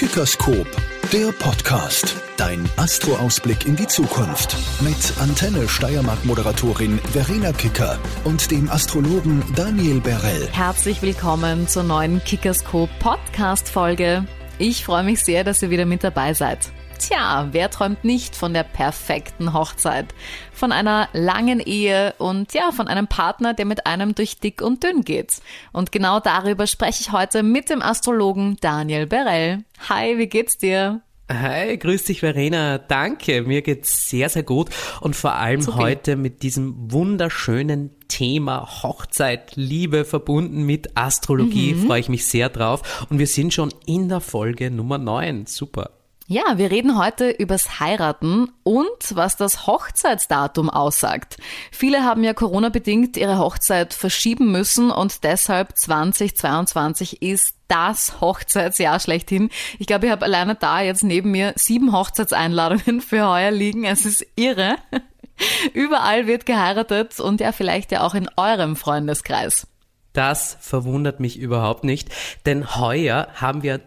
Kickerskop, der Podcast. Dein Astro-Ausblick in die Zukunft. Mit Antenne Steiermark-Moderatorin Verena Kicker und dem Astrologen Daniel Berell. Herzlich willkommen zur neuen Kickerskop Podcast-Folge. Ich freue mich sehr, dass ihr wieder mit dabei seid. Tja, wer träumt nicht von der perfekten Hochzeit? Von einer langen Ehe und ja, von einem Partner, der mit einem durch dick und dünn geht. Und genau darüber spreche ich heute mit dem Astrologen Daniel Berell. Hi, wie geht's dir? Hi, grüß dich Verena, danke, mir geht's sehr, sehr gut und vor allem heute mit diesem wunderschönen Thema Hochzeit, Liebe verbunden mit Astrologie, freue ich mich sehr drauf und wir sind schon in der Folge Nummer 9, super. Ja, wir reden heute übers Heiraten und was das Hochzeitsdatum aussagt. Viele haben ja Corona-bedingt ihre Hochzeit verschieben müssen und deshalb 2022 ist das Hochzeitsjahr schlechthin. Ich glaube, ich habe alleine da jetzt neben mir 7 Hochzeitseinladungen für heuer liegen. Es ist irre. Überall wird geheiratet und ja, vielleicht ja auch in eurem Freundeskreis. Das verwundert mich überhaupt nicht, denn heuer haben wir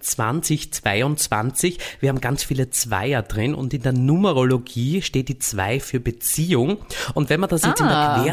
2022, wir haben ganz viele Zweier drin und in der Numerologie steht die 2 für Beziehung und wenn man das jetzt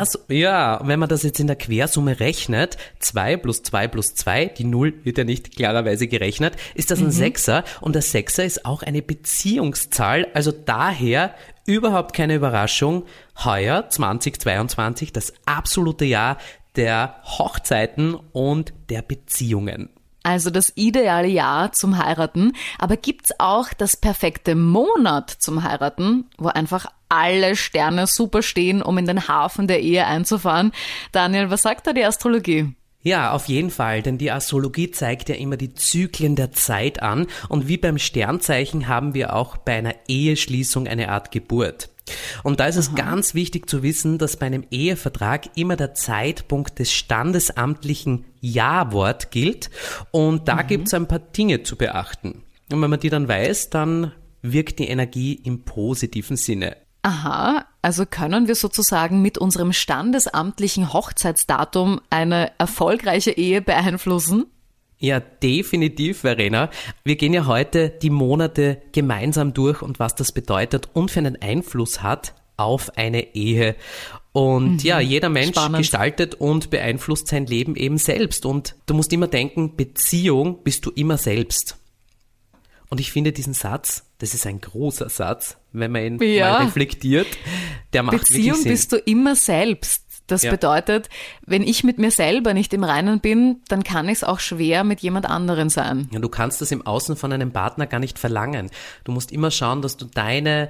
wenn man das jetzt in der Quersumme rechnet, 2 plus 2 plus 2, die 0 wird ja nicht klarerweise gerechnet, ist das ein Sechser und der Sechser ist auch eine Beziehungszahl, also daher überhaupt keine Überraschung, heuer 2022 das absolute Jahr der Hochzeiten und der Beziehungen. Also das ideale Jahr zum Heiraten, aber gibt's auch das perfekte Monat zum Heiraten, wo einfach alle Sterne super stehen, um in den Hafen der Ehe einzufahren? Daniel, was sagt da die Astrologie? Ja, auf jeden Fall, denn die Astrologie zeigt ja immer die Zyklen der Zeit an und wie beim Sternzeichen haben wir auch bei einer Eheschließung eine Art Geburt. Und da ist es ganz wichtig zu wissen, dass bei einem Ehevertrag immer der Zeitpunkt des standesamtlichen Ja-Wort gilt und da gibt es ein paar Dinge zu beachten. Und wenn man die dann weiß, dann wirkt die Energie im positiven Sinne. Aha, also können wir sozusagen mit unserem standesamtlichen Hochzeitsdatum eine erfolgreiche Ehe beeinflussen? Ja, definitiv, Verena. Wir gehen ja heute die Monate gemeinsam durch und was das bedeutet und für einen Einfluss hat auf eine Ehe. Und ja, jeder Mensch gestaltet und beeinflusst sein Leben eben selbst. Und du musst immer denken, Beziehung bist du immer selbst. Und ich finde diesen Satz, das ist ein großer Satz, wenn man ihn mal reflektiert, der macht Beziehung wirklich Sinn. bist du immer selbst. Das bedeutet, wenn ich mit mir selber nicht im Reinen bin, dann kann ich es auch schwer mit jemand anderen sein. Ja, du kannst das im Außen von einem Partner gar nicht verlangen. Du musst immer schauen, dass du deine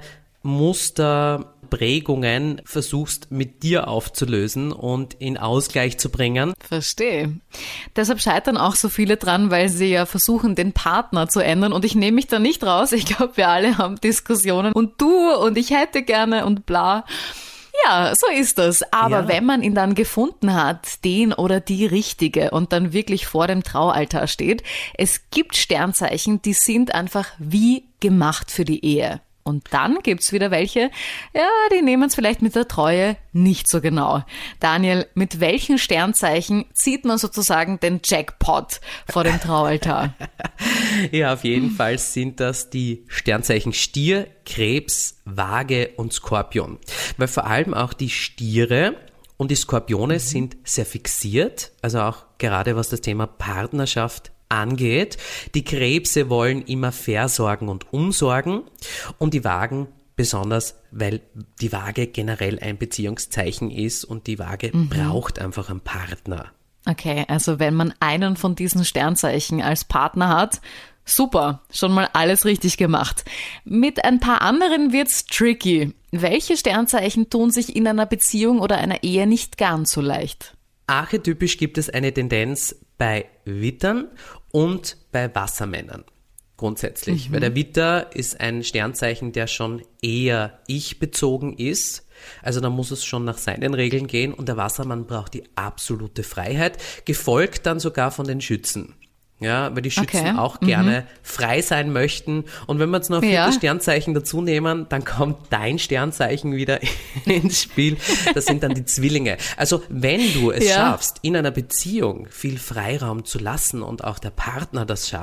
Muster, Prägungen versuchst mit dir aufzulösen und in Ausgleich zu bringen. Verstehe. Deshalb scheitern auch so viele dran, weil sie ja versuchen, den Partner zu ändern und ich nehme mich da nicht raus. Ich glaube, wir alle haben Diskussionen und du und ich hätte gerne und bla. Ja, so ist das. Aber wenn man ihn dann gefunden hat, den oder die Richtige und dann wirklich vor dem Traualtar steht, es gibt Sternzeichen, die sind einfach wie gemacht für die Ehe. Und dann gibt's wieder welche, ja, die nehmen es vielleicht mit der Treue nicht so genau. Daniel, mit welchen Sternzeichen zieht man sozusagen den Jackpot vor dem Traualtar? Ja, auf jeden Fall sind das die Sternzeichen Stier, Krebs, Waage und Skorpion. Weil vor allem auch die Stiere und die Skorpione sind sehr fixiert, also auch gerade was das Thema Partnerschaft angeht. Die Krebse wollen immer versorgen und umsorgen und die Waagen besonders, weil die Waage generell ein Beziehungszeichen ist und die Waage braucht einfach einen Partner. Okay, also wenn man einen von diesen Sternzeichen als Partner hat, super, schon mal alles richtig gemacht. Mit ein paar anderen wird's tricky. Welche Sternzeichen tun sich in einer Beziehung oder einer Ehe nicht ganz so leicht? Archetypisch gibt es eine Tendenz bei Wittern und bei Wassermännern grundsätzlich. Weil der Witter ist ein Sternzeichen, der schon eher ich-bezogen ist. Also da muss es schon nach seinen Regeln gehen und der Wassermann braucht die absolute Freiheit, gefolgt dann sogar von den Schützen. Ja, weil die Schützen auch gerne frei sein möchten. Und wenn wir jetzt noch ein viertes Sternzeichen dazu nehmen, dann kommt dein Sternzeichen wieder ins Spiel. Das sind dann die Zwillinge. Also wenn du es schaffst, in einer Beziehung viel Freiraum zu lassen und auch der Partner das schafft,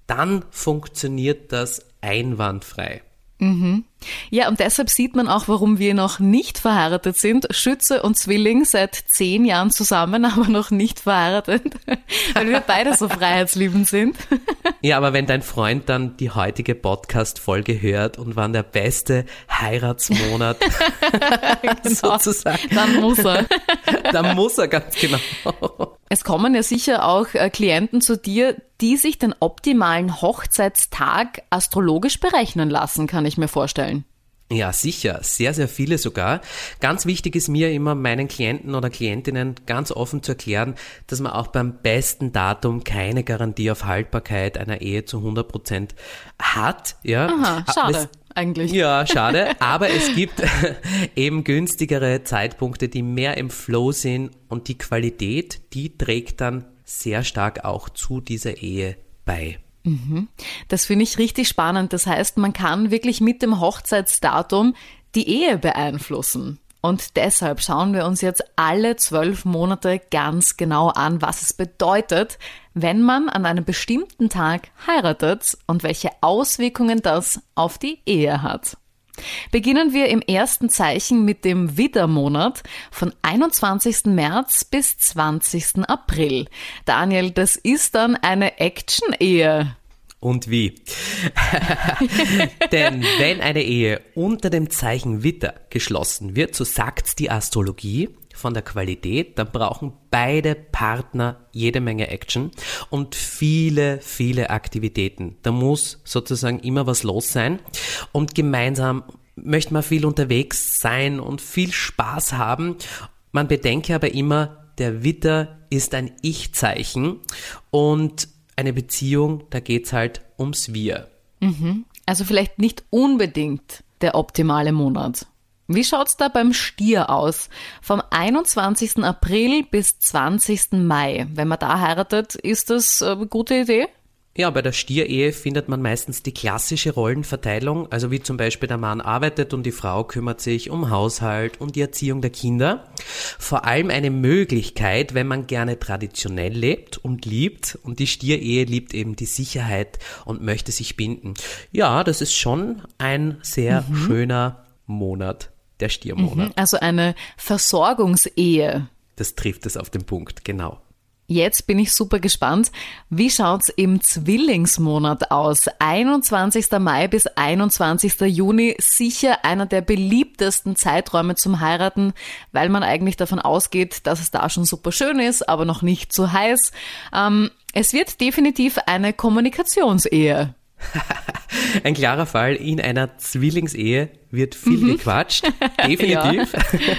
dann funktioniert das einwandfrei. Ja, und deshalb sieht man auch, warum wir noch nicht verheiratet sind. Schütze und Zwilling seit 10 Jahren zusammen, aber noch nicht verheiratet, weil wir beide so freiheitsliebend sind. Ja, aber wenn dein Freund dann die heutige Podcast-Folge hört und wann der beste Heiratsmonat Genau. sozusagen, Dann muss er. dann muss er ganz genau. Es kommen ja sicher auch Klienten zu dir, die sich den optimalen Hochzeitstag astrologisch berechnen lassen, kann ich mir vorstellen. Ja, sicher. Sehr, sehr viele sogar. Ganz wichtig ist mir immer, meinen Klienten oder Klientinnen ganz offen zu erklären, dass man auch beim besten Datum keine Garantie auf Haltbarkeit einer Ehe zu 100% hat. Ja. Aha, schade eigentlich. Ja, schade. Aber es gibt eben günstigere Zeitpunkte, die mehr im Flow sind und die Qualität, die trägt dann sehr stark auch zu dieser Ehe bei. Das finde ich richtig spannend. Das heißt, man kann wirklich mit dem Hochzeitsdatum die Ehe beeinflussen. Und deshalb schauen wir uns jetzt alle 12 Monate ganz genau an, was es bedeutet, wenn man an einem bestimmten Tag heiratet und welche Auswirkungen das auf die Ehe hat. Beginnen wir im ersten Zeichen mit dem Widdermonat von 21. März bis 20. April. Daniel, das ist dann eine Action-Ehe. Und wie? Denn wenn eine Ehe unter dem Zeichen Widder geschlossen wird, so sagt's die Astrologie, von der Qualität, dann brauchen beide Partner jede Menge Action und viele, viele Aktivitäten. Da muss sozusagen immer was los sein und gemeinsam möchte man viel unterwegs sein und viel Spaß haben. Man bedenke aber immer, der Widder ist ein Ich-Zeichen und eine Beziehung, da geht's halt ums Wir. Also vielleicht nicht unbedingt der optimale Monat. Wie schaut's da beim Stier aus? Vom 21. April bis 20. Mai. Wenn man da heiratet, ist das eine gute Idee? Ja, bei der Stierehe findet man meistens die klassische Rollenverteilung, also wie zum Beispiel der Mann arbeitet und die Frau kümmert sich um Haushalt und die Erziehung der Kinder. Vor allem eine Möglichkeit, wenn man gerne traditionell lebt und liebt und die Stierehe liebt eben die Sicherheit und möchte sich binden. Ja, das ist schon ein sehr schöner Monat, der Stiermonat. Also eine Versorgungsehe. Das trifft es auf den Punkt, genau. Jetzt bin ich super gespannt. Wie schaut's im Zwillingsmonat aus? 21. Mai bis 21. Juni, sicher einer der beliebtesten Zeiträume zum Heiraten, weil man eigentlich davon ausgeht, dass es da schon super schön ist, aber noch nicht zu heiß. Es wird definitiv eine Kommunikationsehe. Ein klarer Fall, in einer Zwillingsehe wird viel gequatscht, definitiv.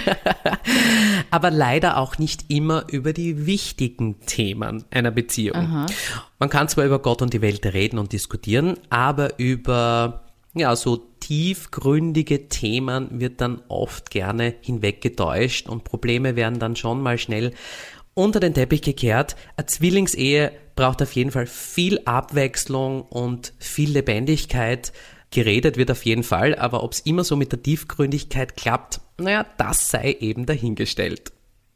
Aber leider auch nicht immer über die wichtigen Themen einer Beziehung. Aha. Man kann zwar über Gott und die Welt reden und diskutieren, aber über so tiefgründige Themen wird dann oft gerne hinweggetäuscht und Probleme werden dann schon mal schnell unter den Teppich gekehrt. Eine Zwillingsehe braucht auf jeden Fall viel Abwechslung und viel Lebendigkeit. Geredet wird auf jeden Fall, aber ob es immer so mit der Tiefgründigkeit klappt, das sei eben dahingestellt.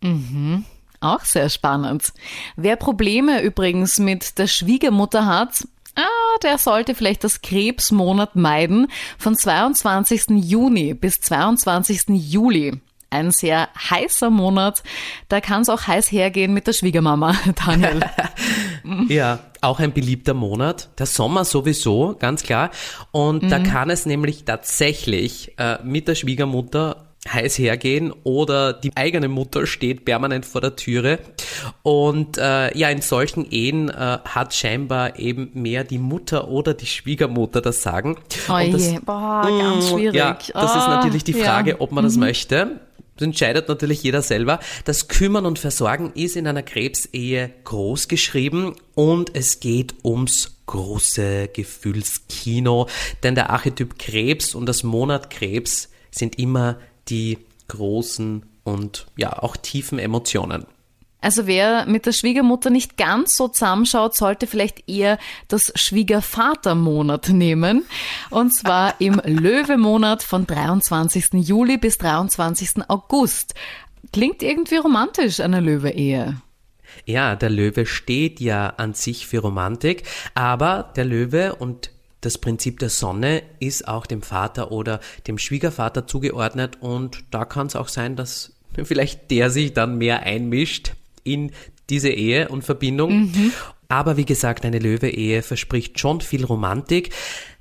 Auch sehr spannend. Wer Probleme übrigens mit der Schwiegermutter hat, der sollte vielleicht das Krebsmonat meiden, von 22. Juni bis 22. Juli. Ein sehr heißer Monat, da kann es auch heiß hergehen mit der Schwiegermama, Daniel. Ja, auch ein beliebter Monat. Der Sommer sowieso, ganz klar. Und da kann es nämlich tatsächlich mit der Schwiegermutter heiß hergehen oder die eigene Mutter steht permanent vor der Türe. Und in solchen Ehen hat scheinbar eben mehr die Mutter oder die Schwiegermutter das Sagen. Oje, ganz schwierig. Ja, das ist natürlich die Frage, ob man das möchte. Das entscheidet natürlich jeder selber. Das Kümmern und Versorgen ist in einer Krebsehe groß geschrieben und es geht ums große Gefühlskino, denn der Archetyp Krebs und das Monat Krebs sind immer die großen und auch tiefen Emotionen. Also wer mit der Schwiegermutter nicht ganz so zusammenschaut, sollte vielleicht eher das Schwiegervatermonat nehmen. Und zwar im Löwemonat von 23. Juli bis 23. August. Klingt irgendwie romantisch, eine Löwe-Ehe. Ja, der Löwe steht ja an sich für Romantik, aber der Löwe und das Prinzip der Sonne ist auch dem Vater oder dem Schwiegervater zugeordnet und da kann es auch sein, dass vielleicht der sich dann mehr einmischt in diese Ehe und Verbindung. Aber wie gesagt, eine Löwe-Ehe verspricht schon viel Romantik.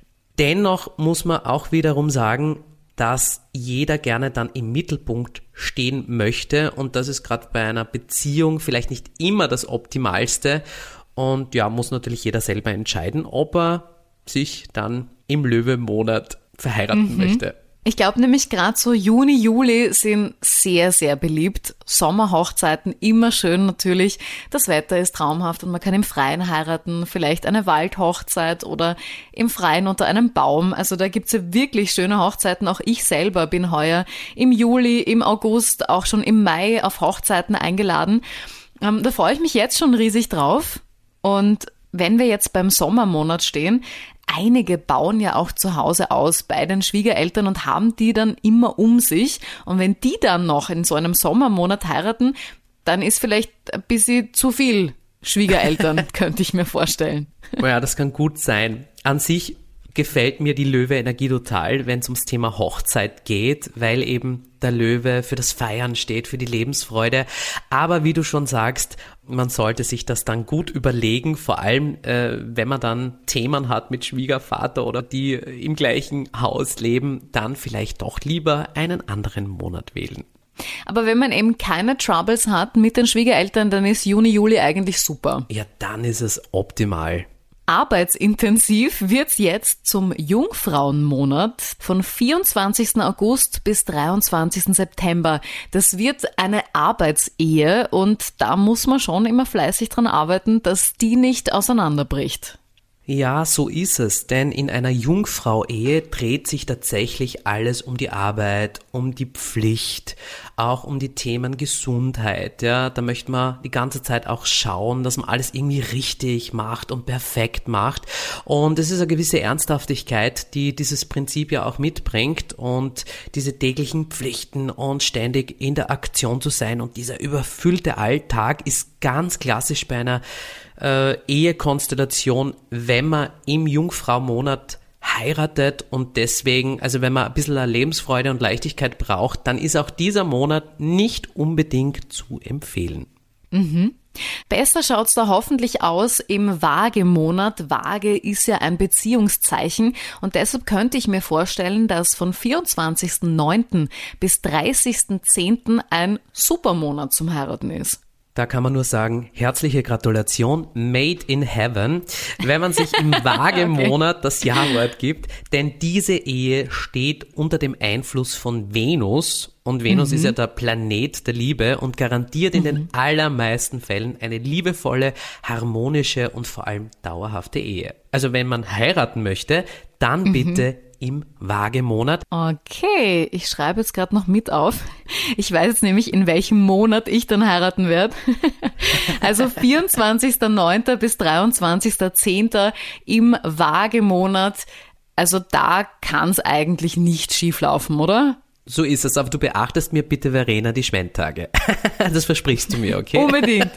Dennoch muss man auch wiederum sagen, dass jeder gerne dann im Mittelpunkt stehen möchte und das ist gerade bei einer Beziehung vielleicht nicht immer das Optimalste und ja, muss natürlich jeder selber entscheiden, ob er sich dann im Löwe-Monat verheiraten möchte. Ich glaube nämlich gerade so Juni, Juli sind sehr, sehr beliebt. Sommerhochzeiten, immer schön natürlich. Das Wetter ist traumhaft und man kann im Freien heiraten, vielleicht eine Waldhochzeit oder im Freien unter einem Baum. Also da gibt's ja wirklich schöne Hochzeiten. Auch ich selber bin heuer im Juli, im August, auch schon im Mai auf Hochzeiten eingeladen. Da freue ich mich jetzt schon riesig drauf. Und wenn wir jetzt beim Sommermonat stehen, einige bauen ja auch zu Hause aus bei den Schwiegereltern und haben die dann immer um sich. Und wenn die dann noch in so einem Sommermonat heiraten, dann ist vielleicht ein bisschen zu viel Schwiegereltern, könnte ich mir vorstellen. Oh ja, das kann gut sein. An sich gefällt mir die Löwe-Energie total, wenn es ums Thema Hochzeit geht, weil eben der Löwe für das Feiern steht, für die Lebensfreude. Aber wie du schon sagst, man sollte sich das dann gut überlegen, vor allem wenn man dann Themen hat mit Schwiegervater oder die im gleichen Haus leben, dann vielleicht doch lieber einen anderen Monat wählen. Aber wenn man eben keine Troubles hat mit den Schwiegereltern, dann ist Juni, Juli eigentlich super. Ja, dann ist es optimal. Arbeitsintensiv wird's jetzt zum Jungfrauenmonat von 24. August bis 23. September. Das wird eine Arbeitsehe und da muss man schon immer fleißig dran arbeiten, dass die nicht auseinanderbricht. Ja, so ist es, denn in einer Jungfrau-Ehe dreht sich tatsächlich alles um die Arbeit, um die Pflicht, auch um die Themen Gesundheit. Ja, da möchte man die ganze Zeit auch schauen, dass man alles irgendwie richtig macht und perfekt macht. Und es ist eine gewisse Ernsthaftigkeit, die dieses Prinzip ja auch mitbringt und diese täglichen Pflichten und ständig in der Aktion zu sein und dieser überfüllte Alltag ist ganz klassisch bei einer Ehekonstellation, wenn man im Jungfrau-Monat heiratet und deswegen, also wenn man ein bisschen Lebensfreude und Leichtigkeit braucht, dann ist auch dieser Monat nicht unbedingt zu empfehlen. Besser schaut's da hoffentlich aus im Waage-Monat. Waage ist ja ein Beziehungszeichen und deshalb könnte ich mir vorstellen, dass von 24.09. bis 30.10. ein Supermonat zum Heiraten ist. Da kann man nur sagen, herzliche Gratulation, made in heaven, wenn man sich im Waage-Monat das Ja-Wort gibt, denn diese Ehe steht unter dem Einfluss von Venus und Venus ist ja der Planet der Liebe und garantiert in den allermeisten Fällen eine liebevolle, harmonische und vor allem dauerhafte Ehe. Also wenn man heiraten möchte, dann bitte im Waage-Monat. Okay, ich schreibe jetzt gerade noch mit auf. Ich weiß jetzt nämlich, in welchem Monat ich dann heiraten werde. Also 24.09. bis 23.10. im Waage-Monat. Also da kann es eigentlich nicht schief laufen, oder? So ist es, aber du beachtest mir bitte, Verena, die Schwendtage. Das versprichst du mir, okay? Unbedingt.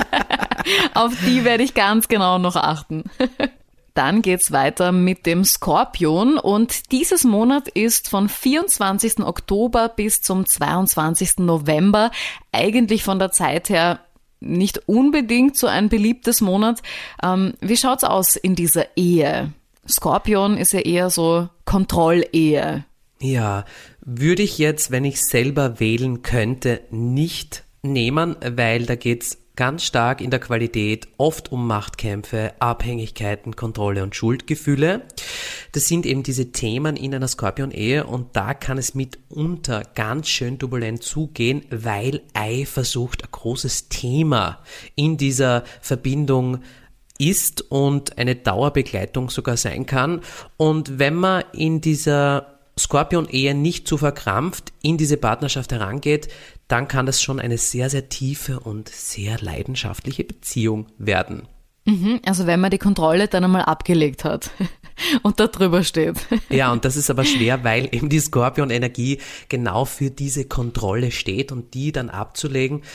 Auf die werde ich ganz genau noch achten. Dann geht's weiter mit dem Skorpion und dieses Monat ist von 24. Oktober bis zum 22. November eigentlich von der Zeit her nicht unbedingt so ein beliebtes Monat. Wie schaut's aus in dieser Ehe? Skorpion ist ja eher so Kontrollehe. Ja, würde ich jetzt, wenn ich selber wählen könnte, nicht nehmen, weil da geht's ganz stark in der Qualität oft um Machtkämpfe, Abhängigkeiten, Kontrolle und Schuldgefühle. Das sind eben diese Themen in einer Skorpion-Ehe und da kann es mitunter ganz schön turbulent zugehen, weil Eifersucht ein großes Thema in dieser Verbindung ist und eine Dauerbegleitung sogar sein kann. Und wenn man in dieser Skorpion-Ehe nicht zu verkrampft in diese Partnerschaft herangeht, dann kann das schon eine sehr, sehr tiefe und sehr leidenschaftliche Beziehung werden. Also wenn man die Kontrolle dann einmal abgelegt hat und da drüber steht. Ja, und das ist aber schwer, weil eben die Skorpion-Energie genau für diese Kontrolle steht und die dann abzulegen,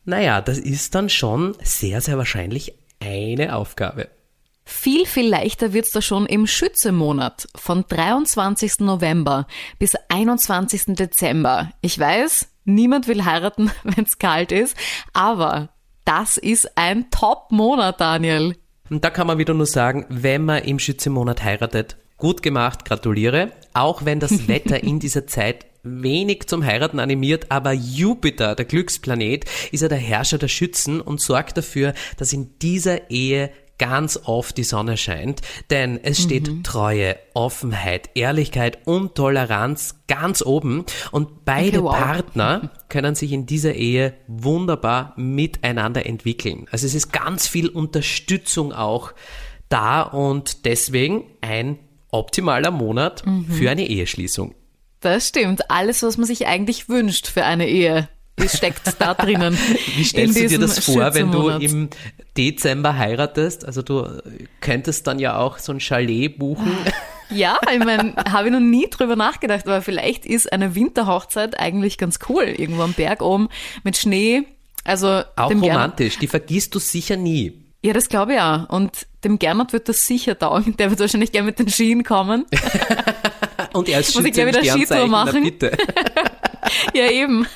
naja, das ist dann schon sehr, sehr wahrscheinlich eine Aufgabe. Viel, viel leichter wird's da schon im Schütze-Monat von 23. November bis 21. Dezember. Ich weiß, niemand will heiraten, wenn's kalt ist, aber das ist ein Top-Monat, Daniel. Und da kann man wieder nur sagen, wenn man im Schütze-Monat heiratet, gut gemacht, gratuliere. Auch wenn das Wetter in dieser Zeit wenig zum Heiraten animiert, aber Jupiter, der Glücksplanet, ist ja der Herrscher der Schützen und sorgt dafür, dass in dieser Ehe ganz oft die Sonne scheint, denn es steht Treue, Offenheit, Ehrlichkeit und Toleranz ganz oben und beide Partner können sich in dieser Ehe wunderbar miteinander entwickeln. Also es ist ganz viel Unterstützung auch da und deswegen ein optimaler Monat für eine Eheschließung. Das stimmt. Alles, was man sich eigentlich wünscht für eine Ehe, das steckt da drinnen. Wie stellst du dir das vor, wenn du im Dezember heiratest? Also du könntest dann ja auch so ein Chalet buchen. Ja, ich meine, habe ich noch nie drüber nachgedacht, aber vielleicht ist eine Winterhochzeit eigentlich ganz cool. Irgendwo am Berg oben mit Schnee. Also auch romantisch, die vergisst du sicher nie. Ja, das glaube ich auch. Und dem Gernot wird das sicher taugen. Der wird wahrscheinlich gerne mit den Skien kommen. Und er ist Muss ich gleich wieder Skitour machen? Bitte. Ja, eben.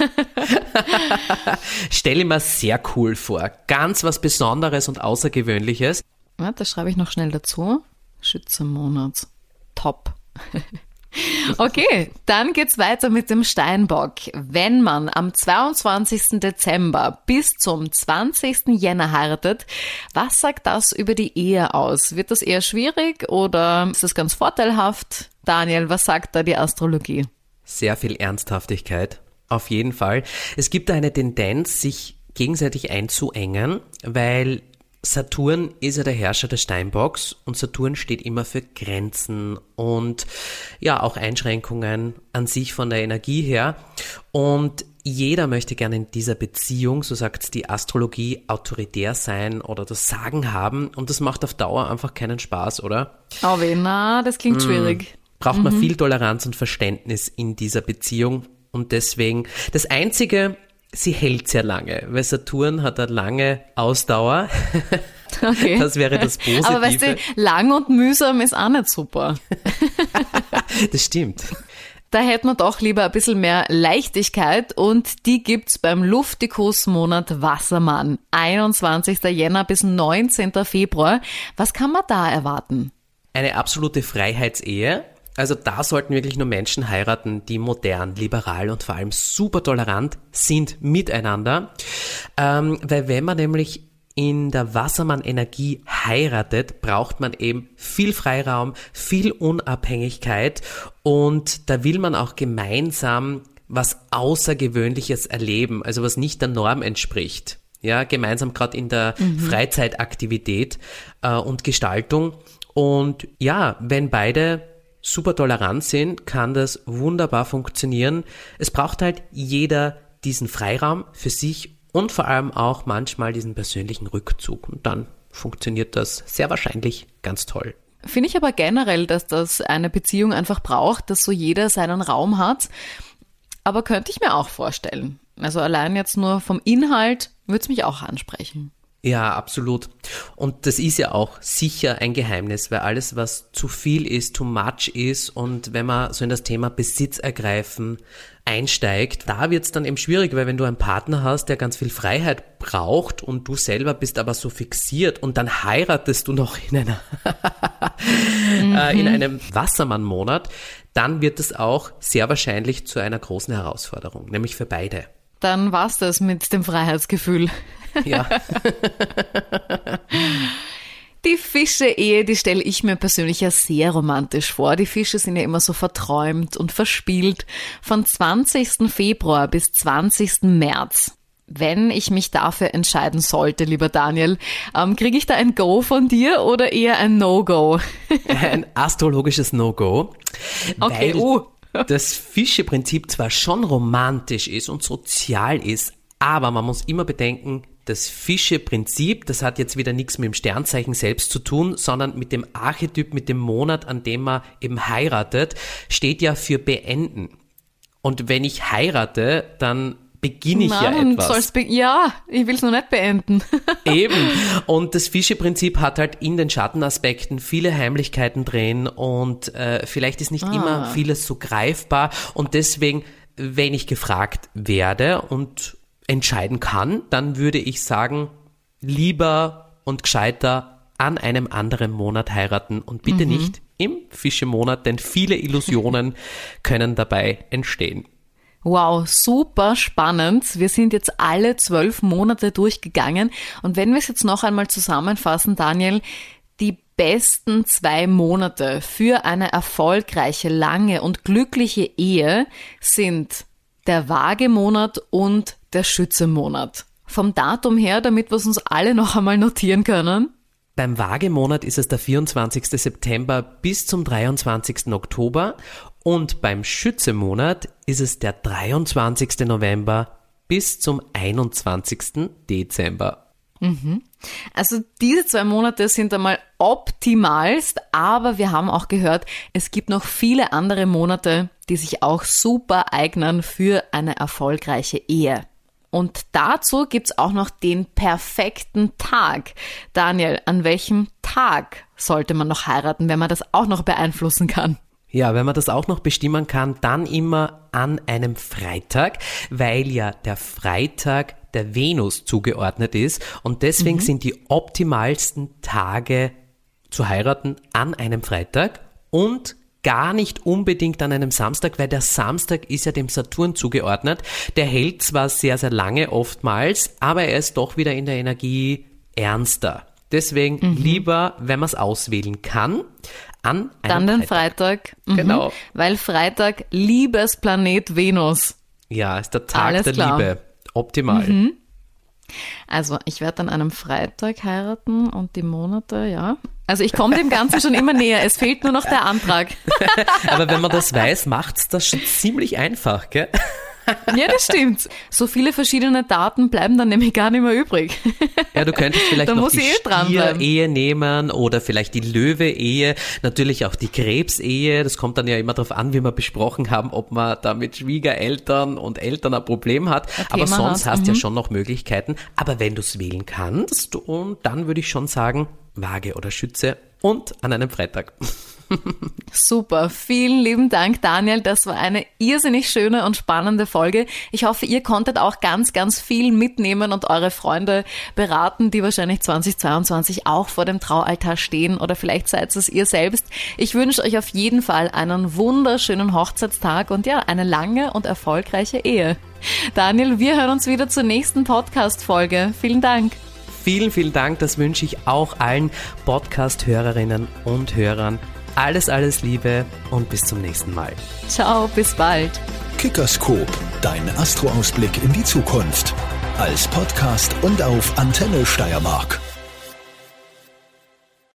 Stell ich mir sehr cool vor. Ganz was Besonderes und Außergewöhnliches. Ja, das schreibe ich noch schnell dazu. Schützenmonat. Top. Okay, dann geht's weiter mit dem Steinbock. Wenn man am 22. Dezember bis zum 20. Jänner heiratet, was sagt das über die Ehe aus? Wird das eher schwierig oder ist das ganz vorteilhaft? Daniel, was sagt da die Astrologie? Sehr viel Ernsthaftigkeit, auf jeden Fall. Es gibt da eine Tendenz, sich gegenseitig einzuengen, weil Saturn ist ja der Herrscher des Steinbocks und Saturn steht immer für Grenzen und ja auch Einschränkungen an sich von der Energie her und jeder möchte gerne in dieser Beziehung, so sagt die Astrologie, autoritär sein oder das Sagen haben und das macht auf Dauer einfach keinen Spaß, oder? Oh weh, na, das klingt schwierig. Braucht man viel Toleranz und Verständnis in dieser Beziehung und deswegen das Einzige, sie hält sehr lange, weil Saturn hat eine lange Ausdauer. Okay. Das wäre das Positive. Aber weißt du, lang und mühsam ist auch nicht super. Das stimmt. Da hätten wir doch lieber ein bisschen mehr Leichtigkeit und die gibt's beim Luftikus-Monat Wassermann. 21. Jänner bis 19. Februar. Was kann man da erwarten? Eine absolute Freiheitsehe. Also da sollten wirklich nur Menschen heiraten, die modern, liberal und vor allem super tolerant sind miteinander. Weil wenn man nämlich in der Wassermann-Energie heiratet, braucht man eben viel Freiraum, viel Unabhängigkeit und da will man auch gemeinsam was Außergewöhnliches erleben, also was nicht der Norm entspricht. Ja, gemeinsam gerade in der Freizeitaktivität und Gestaltung. Und ja, wenn beide super tolerant sind, kann das wunderbar funktionieren. Es braucht halt jeder diesen Freiraum für sich und vor allem auch manchmal diesen persönlichen Rückzug. Und dann funktioniert das sehr wahrscheinlich ganz toll. Finde ich aber generell, dass das eine Beziehung einfach braucht, dass so jeder seinen Raum hat. Aber könnte ich mir auch vorstellen. Also allein jetzt nur vom Inhalt würde es mich auch ansprechen. Ja, absolut. Und das ist ja auch sicher ein Geheimnis, weil alles, was zu viel ist, too much ist und wenn man so in das Thema Besitz ergreifen einsteigt, da wird's dann eben schwierig, weil wenn du einen Partner hast, der ganz viel Freiheit braucht und du selber bist aber so fixiert und dann heiratest du noch in einem Wassermann-Monat, dann wird es auch sehr wahrscheinlich zu einer großen Herausforderung, nämlich für beide. Dann war's das mit dem Freiheitsgefühl. Ja. Die Fische-Ehe, die stelle ich mir persönlich ja sehr romantisch vor. Die Fische sind ja immer so verträumt und verspielt. Von 20. Februar bis 20. März. Wenn ich mich dafür entscheiden sollte, lieber Daniel, kriege ich da ein Go von dir oder eher ein No-Go? Ein astrologisches No-Go. Okay, weil das Fische-Prinzip zwar schon romantisch ist und sozial ist, aber man muss immer bedenken, das Fische-Prinzip, das hat jetzt wieder nichts mit dem Sternzeichen selbst zu tun, sondern mit dem Archetyp, mit dem Monat, an dem man eben heiratet, steht ja für beenden. Und wenn ich heirate, dann beginne ich ja etwas. Ja, ich will es noch nicht beenden. Eben. Und das Fische-Prinzip hat halt in den Schattenaspekten viele Heimlichkeiten drin und vielleicht ist nicht immer vieles so greifbar. Und deswegen, wenn ich gefragt werde und entscheiden kann, dann würde ich sagen, lieber und gescheiter an einem anderen Monat heiraten und bitte nicht im Fische-Monat, denn viele Illusionen können dabei entstehen. Wow, super spannend. Wir sind jetzt alle 12 Monate durchgegangen. Und wenn wir es jetzt noch einmal zusammenfassen, Daniel, die besten 2 Monate für eine erfolgreiche, lange und glückliche Ehe sind der Waage-Monat und der Schütze-Monat. Vom Datum her, damit wir es uns alle noch einmal notieren können. Beim Waage-Monat ist es der 24. September bis zum 23. Oktober und beim Schütze-Monat ist es der 23. November bis zum 21. Dezember. Also diese 2 Monate sind einmal optimalst, aber wir haben auch gehört, es gibt noch viele andere Monate, die sich auch super eignen für eine erfolgreiche Ehe. Und dazu gibt's auch noch den perfekten Tag. Daniel, an welchem Tag sollte man noch heiraten, wenn man das auch noch beeinflussen kann? Ja, wenn man das auch noch bestimmen kann, dann immer an einem Freitag, weil ja der Freitag der Venus zugeordnet ist und deswegen sind die optimalsten Tage zu heiraten an einem Freitag und gar nicht unbedingt an einem Samstag, weil der Samstag ist ja dem Saturn zugeordnet. Der hält zwar sehr, sehr lange oftmals, aber er ist doch wieder in der Energie ernster. Deswegen lieber, wenn man es auswählen kann, an einem Dann den Freitag. Genau. Weil Freitag Liebesplanet Venus. Ja, ist der Tag Alles der klar. Liebe. Optimal. Also ich werde an einem Freitag heiraten und die Monate, ja. Also ich komme dem Ganzen schon immer näher. Es fehlt nur noch der Antrag. Aber wenn man das weiß, macht's das schon ziemlich einfach, gell? Ja, das stimmt. So viele verschiedene Daten bleiben dann nämlich gar nicht mehr übrig. Ja, du könntest vielleicht Da noch muss die ich dranbleiben. Stier-Ehe nehmen oder vielleicht die Löwe-Ehe, natürlich auch die Krebs-Ehe. Das kommt dann ja immer darauf an, wie wir besprochen haben, ob man da mit Schwiegereltern und Eltern ein Problem hat. Aber sonst hast du ja schon noch Möglichkeiten. Aber wenn du es wählen kannst, und dann würde ich schon sagen, Waage oder Schütze und an einem Freitag. Super, vielen lieben Dank, Daniel. Das war eine irrsinnig schöne und spannende Folge. Ich hoffe, ihr konntet auch ganz, ganz viel mitnehmen und eure Freunde beraten, die wahrscheinlich 2022 auch vor dem Traualtar stehen oder vielleicht seid es ihr selbst. Ich wünsche euch auf jeden Fall einen wunderschönen Hochzeitstag und ja, eine lange und erfolgreiche Ehe. Daniel, wir hören uns wieder zur nächsten Podcast-Folge. Vielen Dank. Vielen, vielen Dank. Das wünsche ich auch allen Podcast-Hörerinnen und Hörern. Alles, alles Liebe und bis zum nächsten Mal. Ciao, bis bald. Kickerskop, dein Astroausblick in die Zukunft. Als Podcast und auf Antenne Steiermark.